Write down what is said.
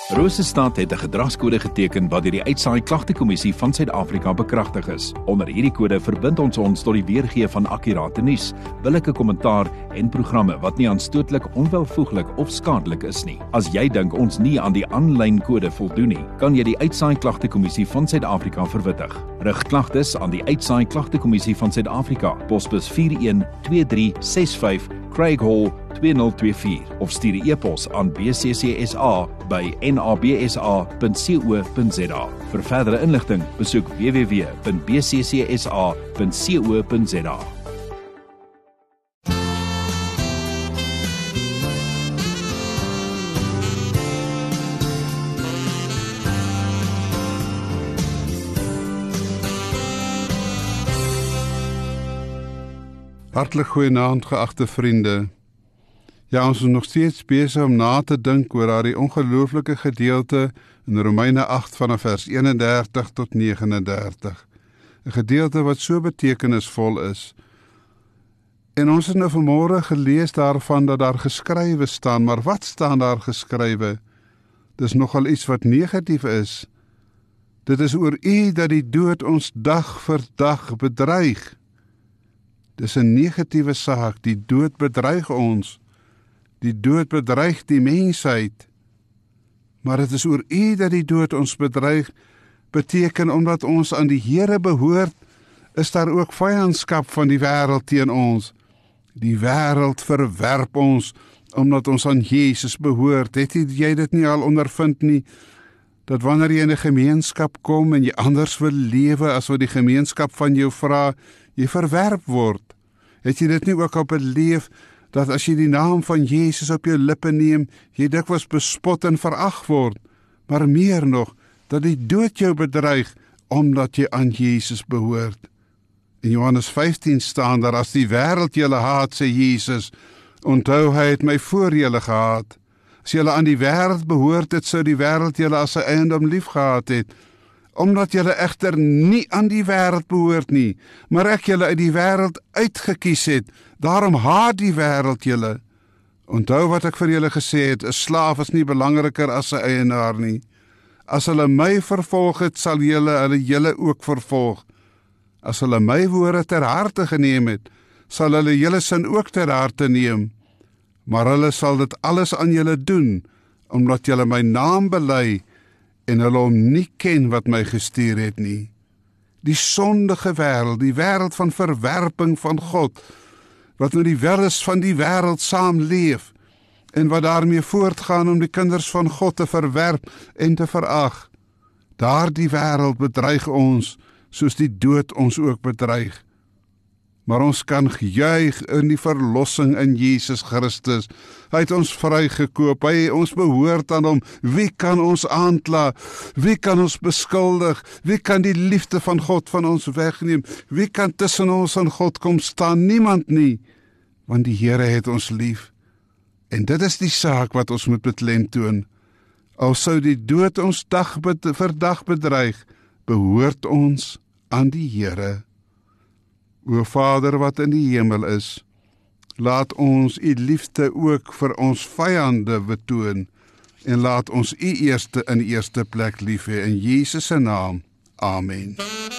Rosestad het 'n gedragskode geteken wat deur die Uitsaai Klagtekommissie van Suid-Afrika bekragtig is. Onder hierdie kode verbind ons tot die weergee van akkurate nuus, billike kommentaar en programme wat nie aanstootlik, onwelvoeglik of skadelik is nie. As jy dink ons nie aan die aanlyn kode voldoen nie, kan jy die Uitsaai Klagtekommissie van Suid-Afrika verwittig. Rig klagtes aan die Uitsaai Klagtekommissie van Suid-Afrika, posbus 412365 Craig Hall 2024 of stuur 'n e-pos aan bccsa@nabsa.co.za. Vir verdere inligting, besoek www.bccsa.co.za. Hartlik goeienaand, geagte vriende. Ja, ons is nog steeds besig om na te dink oor daardie ongelooflike gedeelte in Romeine 8 vanaf vers 31 tot 39. 'n Gedeelte wat so betekenisvol is. En ons het nou vanmôre gelees daarvan dat daar geskrywe staan, maar wat staan daar geskrywe? Dis nogal iets wat negatief is. Dit is oor U dat die dood ons dag vir dag bedreig. Dis 'n negatiewe saak, die dood bedreig ons. Die dood bedreig die mensheid. Maar dit is oor U dat die dood ons bedreig, beteken omdat ons aan die Here behoort, is daar ook vyandskap van die wêreld teen ons. Die wêreld verwerp ons, omdat ons aan Jesus behoort. Het jy dit nie al ondervind nie, dat wanneer jy in 'n gemeenskap kom en jy anders wil lewe as wat die gemeenskap van jou vra, jy verwerp word? Het jy dit nie ook al beleef, dat as jy die naam van Jesus op jou lippe neem, jy dikwels bespot en verag word, maar meer nog, dat die dood jou bedreig, omdat jy aan Jesus behoort. In Johannes 15 staan daar, as die wêreld julle haat, sê Jesus, onthou hy het my voor julle gehaat. As julle aan die wêreld behoort het, sou die wêreld julle as 'n eiendom lief gehad het. Omdat julle egter nie aan die wêreld behoort nie, maar ek julle uit die wêreld uitgekies het, daarom haat die wêreld julle. Onthou wat ek vir julle gesê het, 'n slaaf is nie belangriker as 'n eienaar nie. As hulle my vervolg het, sal hulle julle ook vervolg. As hulle my woorde ter harte geneem het, sal hulle julle sin ook ter harte neem. Maar hulle sal dit alles aan julle doen, omdat julle my naam bely, en hulle hom nie ken wat my gestuur het nie. Die sondige wêreld, die wêreld van verwerping van God, wat nou die welles van die wêreld saamleef, en wat daarmee voortgaan om die kinders van God te verwerp en te verag. Daardie wêreld bedreig ons, soos die dood ons ook bedreig. Maar ons kan juig in die verlossing in Jesus Christus. Hy het ons vrygekoop, ons behoort aan hom. Wie kan ons aankla? Wie kan ons beskuldig? Wie kan die liefde van God van ons wegneem? Wie kan tussen ons en God kom staan? Niemand nie, want die Here het ons lief. En dit is die saak wat ons moet beklemtoon. Al sou die dood ons dag vir dag bedreig, behoort ons aan die Here. O Vader wat in die hemel is, laat ons U liefde ook vir ons vyande betoon, en laat ons U in eerste plek lief hê, in Jesus se naam. Amen.